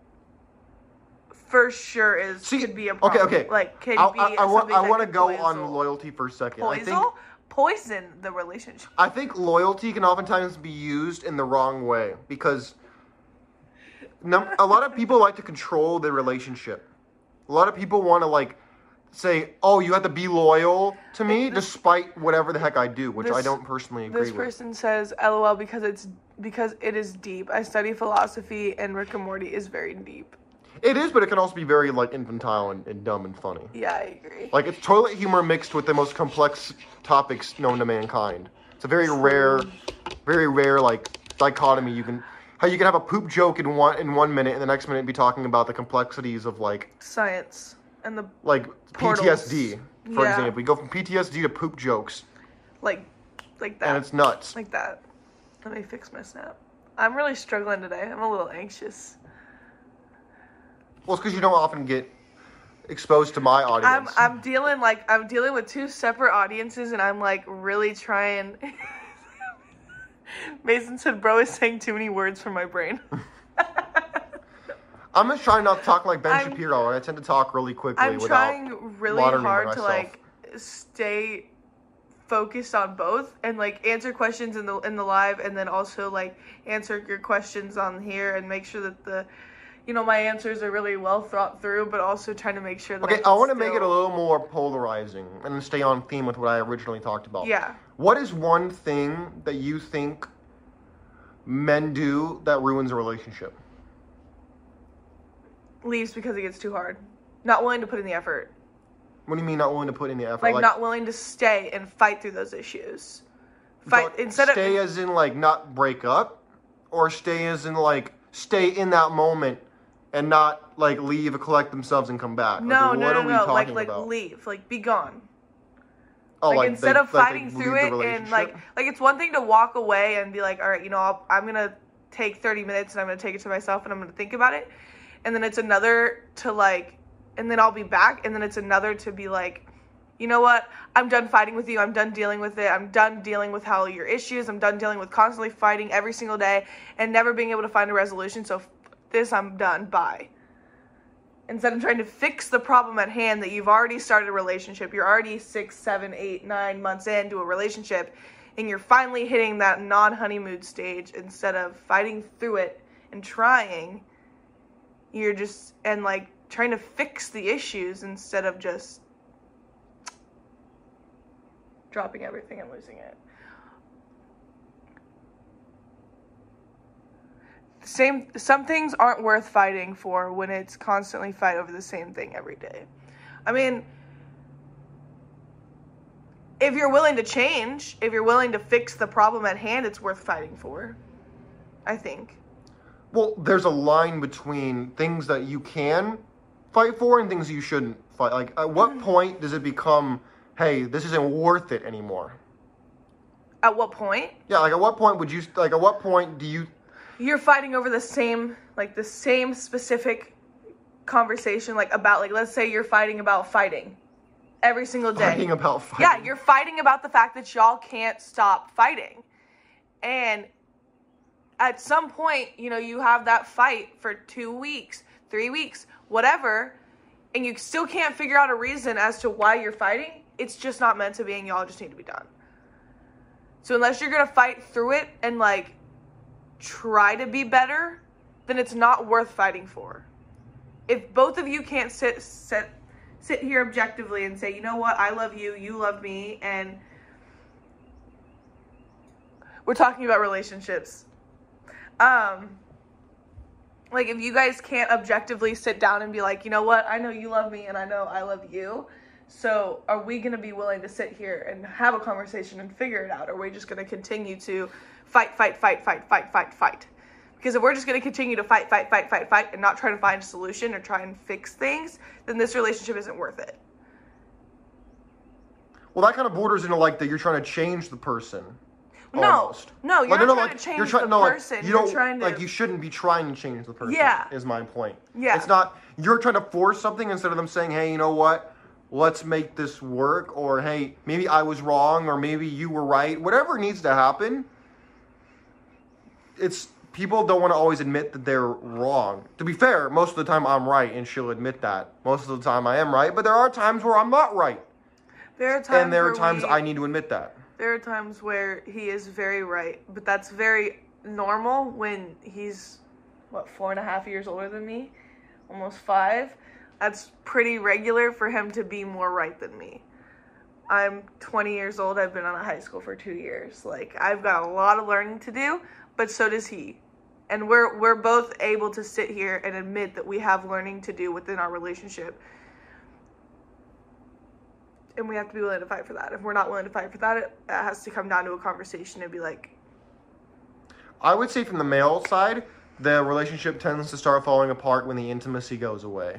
For sure is See, could be a problem. Okay, okay. Like can I, be I, I, want, something I that want to could go poison. on loyalty for a second. Poison? I think Poison the relationship. I think loyalty can oftentimes be used in the wrong way because num- a lot of people like to control their relationship. A lot of people want to like say, "Oh, you have to be loyal to me This, despite whatever the heck I do," which this, I don't personally agree this with. This person says, "LOL," because it's because it is deep. I study philosophy, and Rick and Morty is very deep. It is, but it can also be very like infantile and, and dumb and funny. Yeah, I agree. Like it's toilet humor mixed with the most complex topics known to mankind. It's a very rare, very rare like dichotomy. You can how you can have a poop joke in one in one minute and the next minute be talking about the complexities of like science and the like portals. P T S D, for Yeah. example. You go from P T S D to poop jokes. Like, like that. And it's nuts. Like that. Let me fix my snap. I'm really struggling today. I'm a little anxious. Well, it's because you don't often get exposed to my audience. I'm I'm dealing like I'm dealing with two separate audiences, and I'm like really trying. Mason said, "Bro is saying too many words for my brain." I'm just trying not to talk like Ben I'm, Shapiro. I tend to talk really quickly. I'm without trying really hard myself. to like stay focused on both and like answer questions in the in the live, and then also like answer your questions on here and make sure that the. You know, my answers are really well thought through, but also trying to make sure that Okay, I, I want to still... make it a little more polarizing and stay on theme with what I originally talked about. Yeah. What is one thing that you think men do that ruins a relationship? Leaves because it gets too hard. Not willing to put in the effort. What do you mean not willing to put in the effort? Like, like not willing to stay and fight through those issues. Fight instead stay of... Stay as in, like, not break up? Or stay as in, like, stay in that moment and not, like, leave, collect themselves, and come back? No, like, no, what no, are we no. talking Like, like about? leave. Like, be gone. Oh, like, like instead they, of like fighting they through leave it the and, like, like, it's one thing to walk away and be like, all right, you know, I'll, I'm going to take thirty minutes and I'm going to take it to myself and I'm going to think about it. And then it's another to, like, and then I'll be back. And then it's another to be like, you know what? I'm done fighting with you. I'm done dealing with it. I'm done dealing with how your issues. I'm done dealing with constantly fighting every single day and never being able to find a resolution. So f- this, I'm done. Bye. Instead of trying to fix the problem at hand that you've already started a relationship. You're already six, seven, eight, nine months into a relationship. And you're finally hitting that non-honeymoon stage. Instead of fighting through it and trying, you're just, and like trying to fix the issues instead of just dropping everything and losing it. Same, some things aren't worth fighting for when it's constantly fight over the same thing every day. I mean, if you're willing to change, if you're willing to fix the problem at hand, it's worth fighting for, I think. Well, there's a line between things that you can fight for and things you shouldn't fight. Like, at what point does it become, hey, this isn't worth it anymore? At what point? Yeah, like, at what point would you, like, at what point do you... You're fighting over the same, like, the same specific conversation, like, about, like, let's say you're fighting about fighting every single day. Fighting about fighting? Yeah, you're fighting about the fact that y'all can't stop fighting. And at some point, you know, you have that fight for two weeks, three weeks, whatever, and you still can't figure out a reason as to why you're fighting. It's just not meant to be, and y'all just need to be done. So unless you're going to fight through it and, like, try to be better, then it's not worth fighting for. If both of you can't sit sit sit here objectively and say, you know what, I love you, you love me, and we're talking about relationships. Um, Like, if you guys can't objectively sit down and be like, you know what, I know you love me and I know I love you, so are we going to be willing to sit here and have a conversation and figure it out? Or are we just going to continue to fight, fight, fight, fight, fight, fight, fight? Because if we're just going to continue to fight, fight, fight, fight, fight, and not try to find a solution or try and fix things, then this relationship isn't worth it. Well, that kind of borders into like that you're trying to change the person. No, almost. no, you're like, not no, no, trying like, to change you're try- the no, like, person. You you're don't, trying to... like, you shouldn't be trying to change the person, yeah. is my point. Yeah. It's not, you're trying to force something instead of them saying, hey, you know what, let's make this work, or hey, maybe I was wrong, or maybe you were right. Whatever needs to happen, it's, people don't want to always admit that they're wrong. To be fair, most of the time I'm right, and she'll admit that. Most of the time I am right, but there are times where I'm not right. There are times and there are times we... I need to admit that. There are times where he is very right, but that's very normal when he's, what, four and a half years older than me? Almost five? That's pretty regular for him to be more right than me. I'm twenty years old. I've been out of high school for two years. Like, I've got a lot of learning to do, but so does he. And we're we're both able to sit here and admit that we have learning to do within our relationship. And we have to be willing to fight for that. If we're not willing to fight for that, it, it has to come down to a conversation and be like... I would say from the male side, the relationship tends to start falling apart when the intimacy goes away.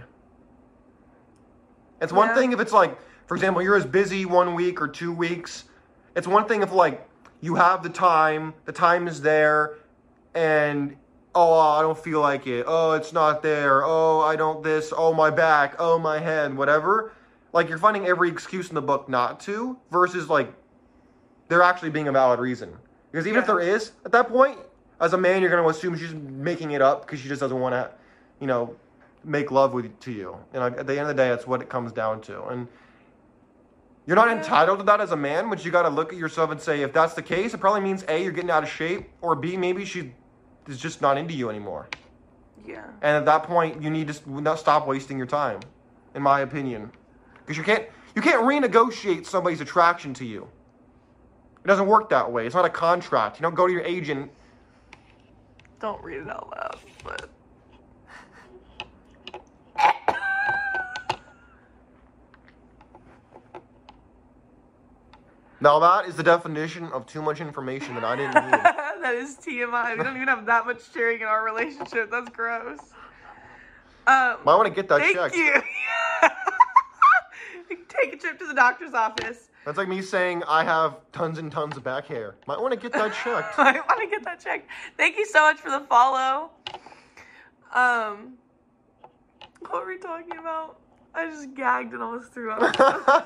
It's one Yeah. thing if it's like, for example, you're as busy one week or two weeks. It's one thing if like you have the time, the time is there, and oh, I don't feel like it. Oh, it's not there. Oh, I don't this. Oh, my back. Oh, my head. Whatever. Like, you're finding every excuse in the book not to, versus, like, there actually being a valid reason. Because even Yeah. if there is, at that point, as a man, you're going to assume she's making it up because she just doesn't want to, you know, make love with to you. And like, at the end of the day, that's what it comes down to. And you're not Yeah. entitled to that as a man, but you got to look at yourself and say, if that's the case, it probably means A, you're getting out of shape, or B, maybe she is just not into you anymore. Yeah. And at that point, you need to not stop wasting your time, in my opinion. Because you can't you can't renegotiate somebody's attraction to you. It doesn't work that way. It's not a contract. You don't go to your agent. Don't read it out loud, but... Now that is the definition of too much information that I didn't need. That is T M I. We don't even have that much sharing in our relationship. That's gross. Um, Might want to get that thank checked. you. Take a trip to the doctor's office. That's like me saying I have tons and tons of back hair. Might want to get that checked. I want to get that checked. Thank you so much for the follow. Um, what were we talking about? I just gagged and almost threw up.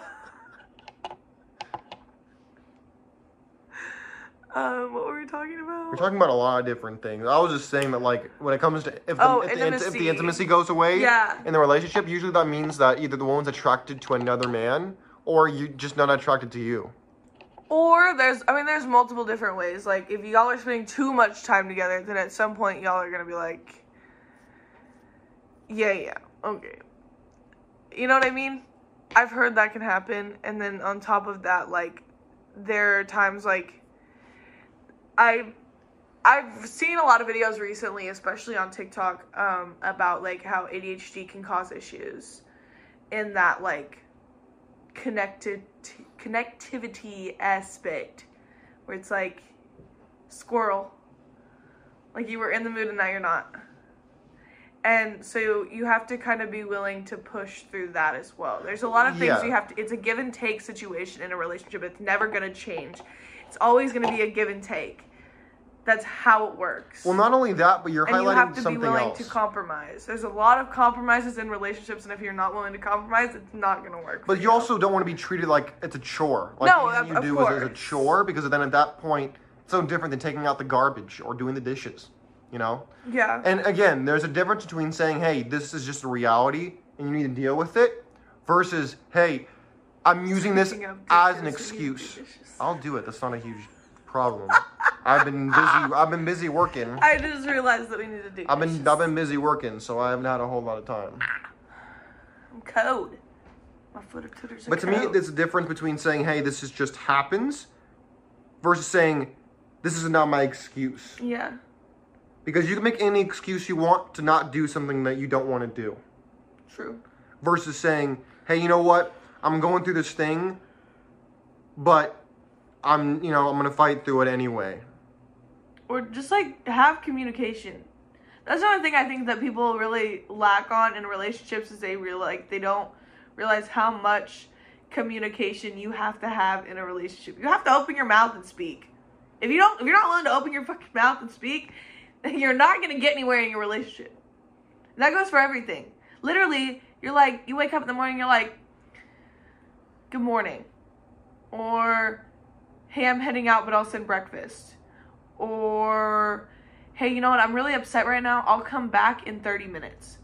Um, what were we talking about? We're talking about a lot of different things. I was just saying that, like, when it comes to if the, Oh, if, the, int- if intimacy. the intimacy goes away Yeah. in the relationship, usually that means that either the woman's attracted to another man or you just not attracted to you. Or there's, I mean, there's multiple different ways. Like, if y'all are spending too much time together, then at some point y'all are gonna be like, yeah, yeah, okay. You know what I mean? I've heard that can happen. And then on top of that, like, there are times like, I, I've seen a lot of videos recently, especially on TikTok, um, about like how A D H D can cause issues in that like connected connectivity aspect, where it's like squirrel, like you were in the mood and now you're not. And so you have to kind of be willing to push through that as well. There's a lot of things Yeah. you have to, it's a give and take situation in a relationship. It's never going to change. It's always going to be a give and take. That's how it works. Well, not only that, but you're and highlighting you have to be something willing else. to compromise. There's a lot of compromises in relationships, and if you're not willing to compromise, it's not going to work. But for you also don't want to be treated like it's a chore. Like No, usually of- you of do is as a course. chore, because then at that point, it's so different than taking out the garbage or doing the dishes, you know? Yeah. And again, there's a difference between saying, hey, this is just a reality and you need to deal with it, versus, hey, I'm using this Speaking of as an dishes, we need to do excuse. dishes. I'll do it. That's not a huge problem. I've been busy. I've been busy working. I just realized that we need to do I've been dishes. I've been busy working, so I haven't had a whole lot of time. I'm cold. My footer tooters are But to me, cold. there's a difference between saying, hey, this is just happens, versus saying, this is not my excuse. Yeah. Because you can make any excuse you want to not do something that you don't want to do. True. Versus saying, hey, you know what? I'm going through this thing, but I'm, you know, I'm going to fight through it anyway. Or just, like, have communication. That's the only thing I think that people really lack on in relationships is they real like they don't realize how much communication you have to have in a relationship. You have to open your mouth and speak. If you don't, if you're not willing to open your fucking mouth and speak, then you're not gonna get anywhere in your relationship. And that goes for everything. Literally, you're like, you wake up in the morning, you're like, good morning, or hey, I'm heading out, but I'll send breakfast, or hey, you know what, I'm really upset right now, I'll come back in thirty minutes.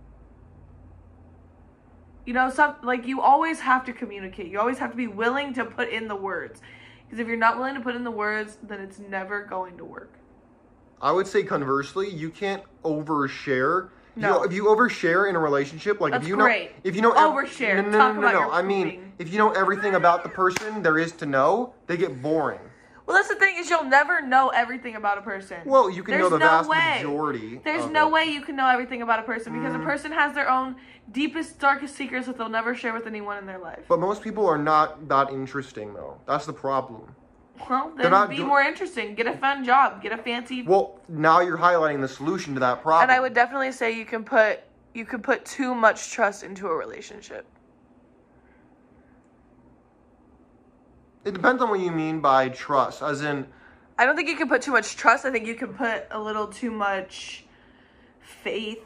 You know, some, like, you always have to communicate. You always have to be willing to put in the words. Because if you're not willing to put in the words, then it's never going to work. I would say conversely, you can't overshare. No. You know, if you overshare in a relationship, like That's if you know, great. if you know, Overshare. No, no, no, Talk no, about no. your I mean, pooping. if you know everything about the person there is to know, they get boring. Well, that's the thing is you'll never know everything about a person. Well, you can There's know the no vast way. majority. There's of no it. way you can know everything about a person because Mm. a person has their own deepest, darkest secrets that they'll never share with anyone in their life. But most people are not that interesting, though. That's the problem. Well, They're then not be do- more interesting. Get a fun job. Get a fancy... Well, now you're highlighting the solution to that problem. And I would definitely say you can put you can put too much trust into a relationship. It depends on what you mean by trust, as in... I don't think you can put too much trust. I think you can put a little too much faith.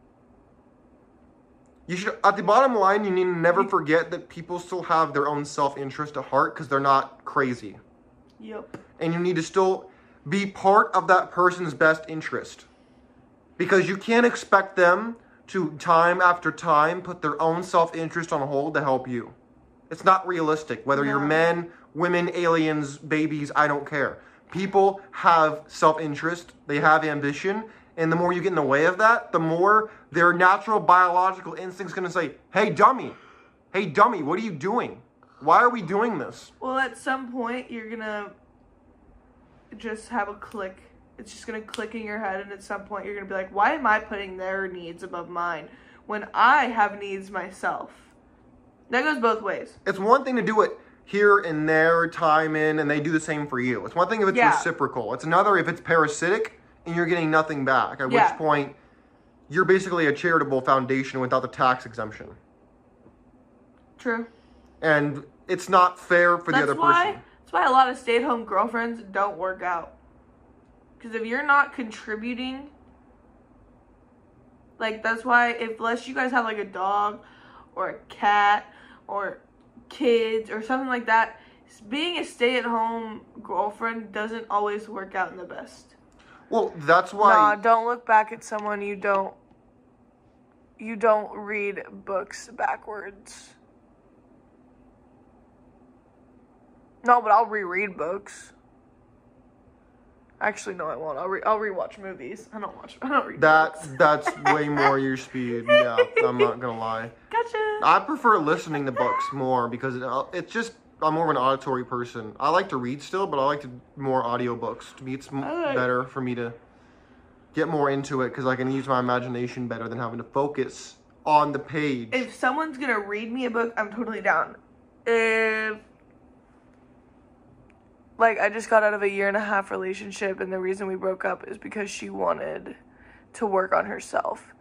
You should, at the bottom line, you need to never forget that people still have their own self-interest at heart because they're not crazy. Yep. And you need to still be part of that person's best interest. Because you can't expect them to, time after time, put their own self-interest on hold to help you. It's not realistic. Whether No. you're men, women, aliens, babies, I don't care. People have self-interest. They have ambition. And the more you get in the way of that, the more their natural biological instinct's going to say, hey, dummy. Hey, dummy, what are you doing? Why are we doing this? Well, at some point, you're going to just have a click. It's just going to click in your head, and at some point, you're going to be like, why am I putting their needs above mine when I have needs myself? That goes both ways. It's one thing to do it here and there, time in, and they do the same for you. It's one thing if it's Yeah. reciprocal. It's another if it's parasitic and you're getting nothing back, at Yeah. which point you're basically a charitable foundation without the tax exemption. True. And it's not fair for the That's other why, person. that's why a lot of stay-at-home girlfriends don't work out. Because if you're not contributing, like, that's why, if, unless you guys have, like, a dog or a cat or kids or something like that, being a stay-at-home girlfriend doesn't always work out in the best. Well, that's why... Nah, don't look back at someone you don't, you don't read books backwards. No, but I'll reread books. Actually, no, I won't. I'll re- I'll rewatch movies. I don't watch. I don't read That books. that's way more your speed. Yeah, I'm not gonna lie. Gotcha. I prefer listening to books more because it, it's just I'm more of an auditory person. I like to read still, but I like to more audiobooks. To me, it's m- I like- better for me to get more into it because I can use my imagination better than having to focus on the page. If someone's gonna read me a book, I'm totally down. If like I just got out of a year and a half relationship, and the reason we broke up is because she wanted to work on herself.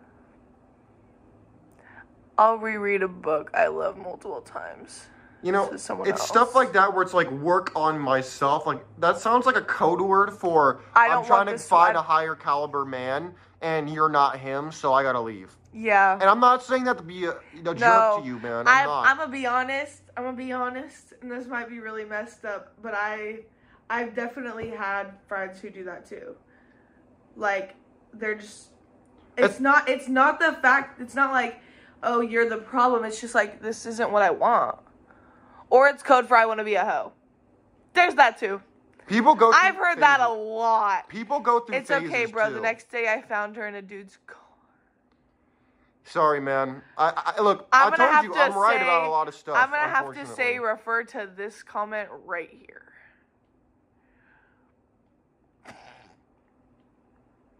I'll reread a book I love multiple times. You know, to someone it's else. stuff like that where it's like work on myself. Like that sounds like a code word for I I'm don't trying want to this find one. a higher caliber man and you're not him, so I gotta leave. Yeah. And I'm not saying that to be a, a jerk No, to you, man. I'm, I'm, not. I'm gonna be honest. I'm gonna be honest, and this might be really messed up, but I, I've definitely had friends who do that too. Like, they're just. It's, It's- not. It's not the fact. It's not like, oh, you're the problem. It's just like this isn't what I want, or it's code for I want to be a hoe. There's that too. People go. Through I've heard that a phases. lot. People go through. It's okay, phases, bro. too. The next day I found her in a dude's car. Sorry, man. I, I look. I'm I gonna told have you to I'm right say- about a lot of stuff. I'm gonna have to say unfortunately. refer to this comment right here.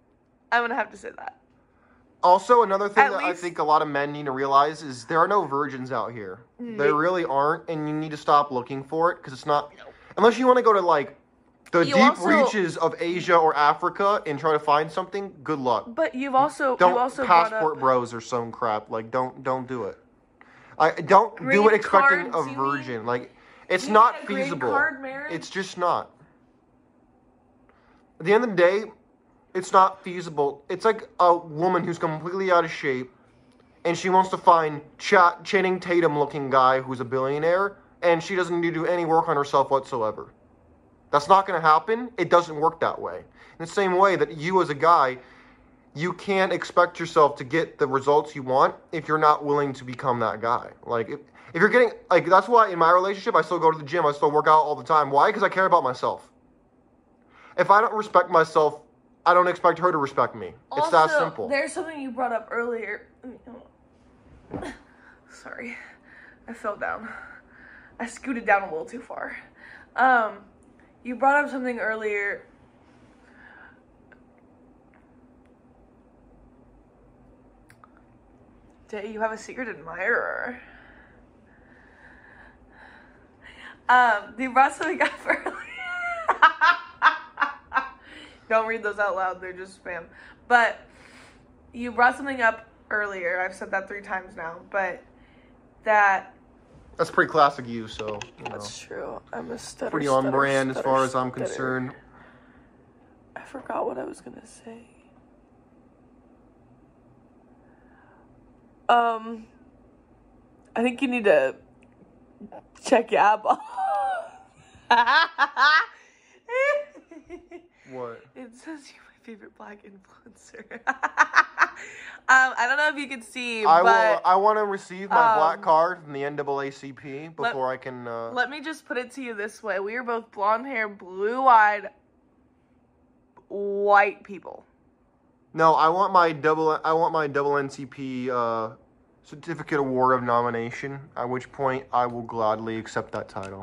I'm gonna have to say that. Also, another thing At that I least- think a lot of men need to realize is there are no virgins out here. Mm. There really aren't, and you need to stop looking for it because it's not. Unless you want to go to like the You deep also- reaches of Asia or Africa and try to find something. Good luck. But you've also Don't you also brought passport up bros or some crap. Like don't don't do it. I don't do Green it expecting cards, a you virgin. Like it's You not need a green feasible. card marriage? It's just not. At the end of the day, it's not feasible. It's like a woman who's completely out of shape, and she wants to find Ch- Channing Tatum-looking guy who's a billionaire, and she doesn't need to do any work on herself whatsoever. That's not going to happen. It doesn't work that way. In the same way that you as a guy, you can't expect yourself to get the results you want if you're not willing to become that guy. Like, if, if you're getting, like, that's why in my relationship, I still go to the gym. I still work out all the time. Why? Because I care about myself. If I don't respect myself, I don't expect her to respect me. It's also, that simple. There's something you brought up earlier. Sorry, I fell down. I scooted down a little too far. Um, you brought up something earlier. Do you have a secret admirer? Um, you brought something up earlier. Don't read those out loud, they're just spam. But you brought something up earlier. I've said that three times now, but that That's pretty classic you, so, you know. that's true. I'm a stutter. Pretty on stutter, brand as stutter, far as I'm stutter. concerned. I forgot what I was gonna say. Um, I think you need to check your eyeball. What? It says you're my favorite black influencer. um, I don't know if you can see, I but will. I want to receive my black um, card from the N double A C P before I can. Uh, let me just put it to you this way: we are both blonde hair, blue-eyed, white people. no, I want my double. I want my double N C P uh, certificate award of nomination. At which point, I will gladly accept that title.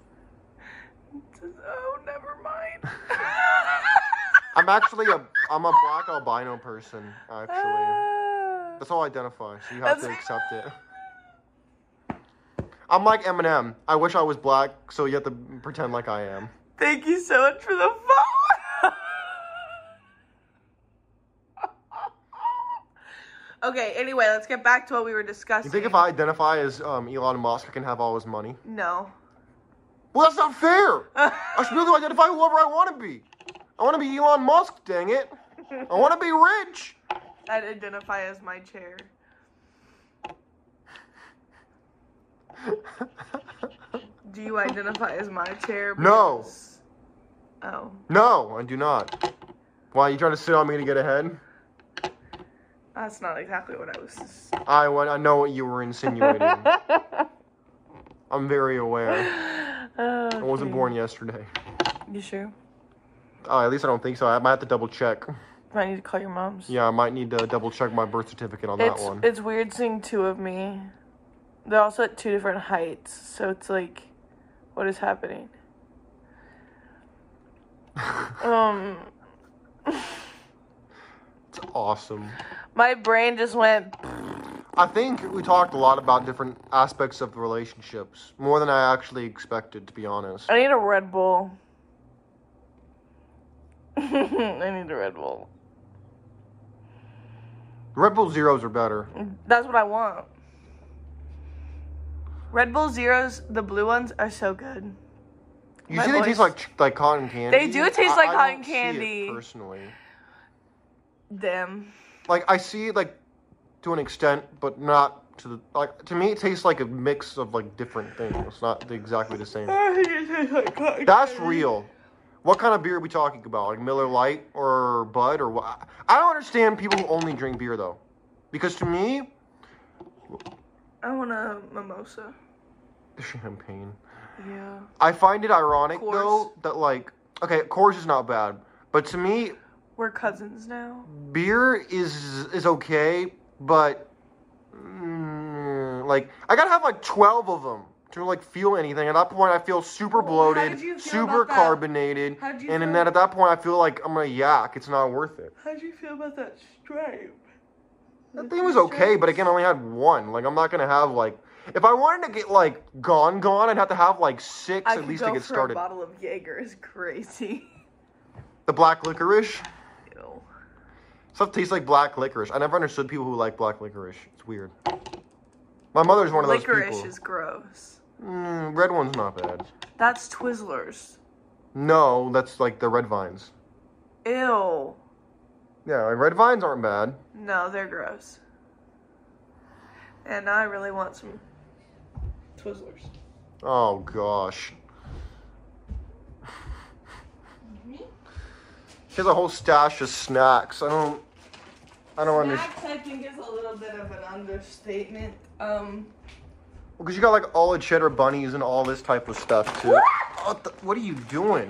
Oh, never mind. I'm actually a. I'm a black albino person. Actually, Ah. that's all I identify. So you have to That's- accept it. I'm like Eminem. I wish I was black, so you have to pretend like I am. Thank you so much for the phone. Okay, anyway, let's get back to what we were discussing. You think if I identify as um, Elon Musk, I can have all his money? No. Well, that's not fair. I should be able to identify whoever I want to be. I want to be Elon Musk, dang it. I want to be rich. I'd identify as my chair. Do you identify as my chair? No. Because- Oh. No, I do not. Why, you trying to sit on me to get ahead? That's not exactly what I was. I, wa- I know what you were insinuating. I'm very aware. I wasn't born yesterday. You sure? Oh, at least I don't think so. I might have to double check. Might need to call your mom's. Yeah, I might need to double check my birth certificate on It's that one. it's weird seeing two of me. They're also at two different heights, so it's like, what is happening? um, It's awesome. my brain just went. I think we talked a lot about different aspects of the relationships. More than I actually expected, to be honest. I need a Red Bull. I need a Red Bull. Red Bull Zeros are better. That's what I want. Red Bull Zeros, the blue ones, are so good. You My see, they voice- taste like ch- like cotton candy. They do taste I- like I cotton don't see it candy. personally, Damn. like I see it like to an extent, but not to the like. To me, it tastes like a mix of like different things. It's not exactly the same. I think it tastes like cotton That's candy. real. What kind of beer are we talking about? Like Miller Lite or Bud or what? I don't understand people who only drink beer though, because to me, I want a mimosa. champagne. Yeah. I find it ironic Coors. though that like okay, Coors is not bad, but to me, We're cousins now. beer is is okay, but mm, like I gotta have like twelve of them to like feel anything. At that point, I feel super bloated, how did you feel super about that? carbonated, How did you and feel? then at that point, I feel like I'm gonna yak. It's not worth it. How'd you feel about that stripe? That thing was okay, but again, I only had one. Like, I'm not gonna have like, if I wanted to get like gone, gone, I'd have to have like six I at could least go to get for started. A bottle of Jaeger is crazy. The black licorice. Ew. Stuff tastes like black licorice. I never understood people who like black licorice. It's weird. My mother's one of those people. Licorice is gross. Mm, red one's not bad. That's Twizzlers. No, that's like the red vines. Ew. Yeah, like red vines aren't bad. No, they're gross. And I really want some Twizzlers. Oh gosh. She has a whole stash of snacks. I don't. I don't understand. Snacks, I think, is a little bit of an understatement. Um. Because you got like all the cheddar bunnies and all this type of stuff too. What, the, what are you doing?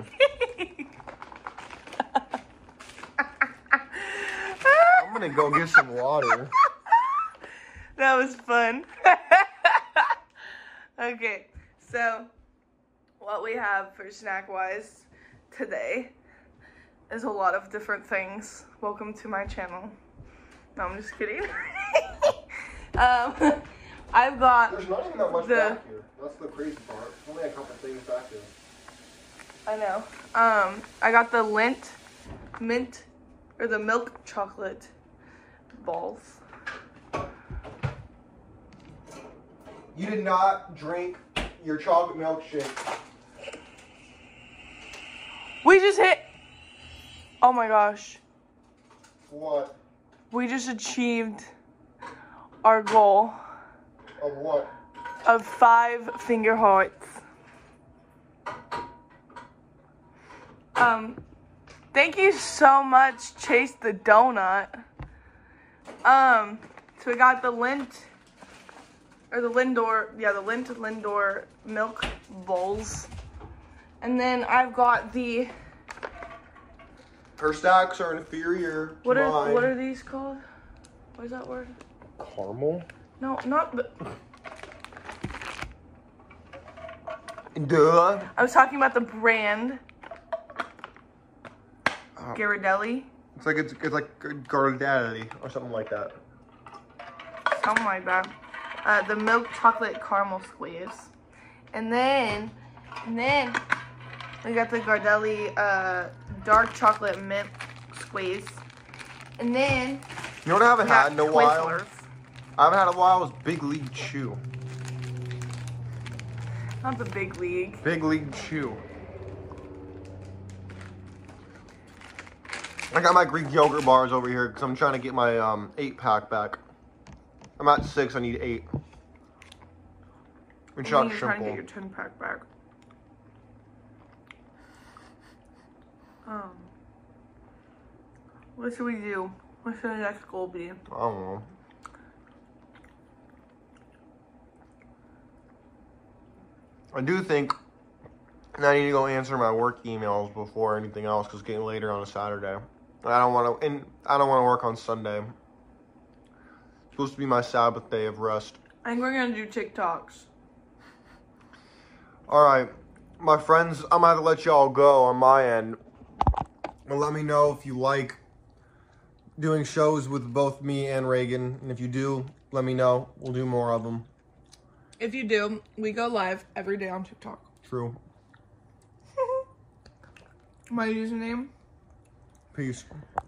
I'm gonna go get some water. That was fun. Okay, so what we have for snack wise today is a lot of different things. Welcome to my channel. No, I'm just kidding. um, I've got. There's not even that much the, back here. That's the crazy part. Only a couple things back here. I know. Um, I got the Lindt mint or the milk chocolate balls. You did not drink your chocolate milkshake. We just hit. Oh my gosh. What? We just achieved our goal Of what? of five finger hearts. Um, thank you so much, Chase the Donut. Um, so we got the Lindt, or the Lindor, yeah, the Lindt Lindor milk bowls. And then I've got the, Her stacks are inferior to what are, mine. what are these called? What is that word? Caramel? No, not the, Duh. I was talking about the brand. Oh. Ghirardelli. It's like it's, it's like Ghirardelli or something like that. Something like that. Uh, the milk chocolate caramel squeeze. And then, and then we got the Ghirardelli uh, dark chocolate mint squeeze. And then You know what I haven't we had got in a while? Twizzlers. I haven't had in a while was Big League Chew. Not the big league. Big League Chew. I got my Greek yogurt bars over here because I'm trying to get my um, eight pack back. I'm at six. I need eight. It's And then not you're trying to simple. get your ten pack back. Um, what should we do? What should the next goal be? I don't know. I do think I need to go answer my work emails before anything else because it's getting later on a Saturday. I don't want to, and I don't want to work on Sunday. It's supposed to be my Sabbath day of rest. I think we're gonna do TikToks. All right, my friends, I'm gonna have to let y'all go on my end. Well, let me know if you like doing shows with both me and Reagan, and if you do, let me know. We'll do more of them. If you do, we go live every day on TikTok. True. My username? Peace.